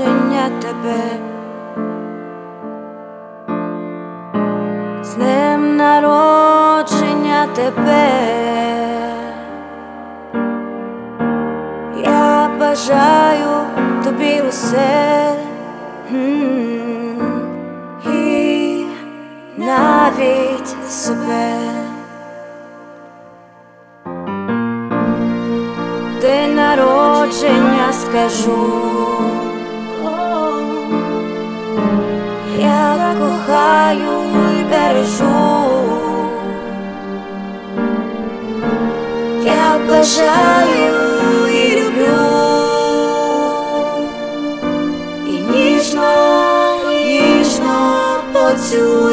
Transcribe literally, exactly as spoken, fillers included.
народження тебе, з днем народження тебе. Я бажаю тобі усе, і навіть себе. День народження скажу, я кохаю і бережу, я бажаю і люблю, і ніжно, ніжно поцілую.